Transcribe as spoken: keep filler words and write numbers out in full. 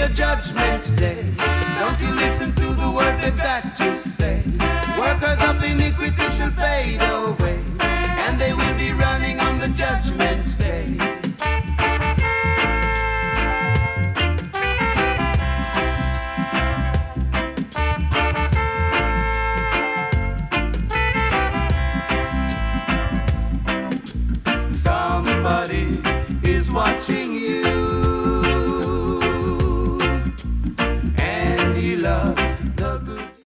a judgment day. Don't you listen to the words they've got to say. Workers of iniquity shall fade away, and they will be running on the judgment day.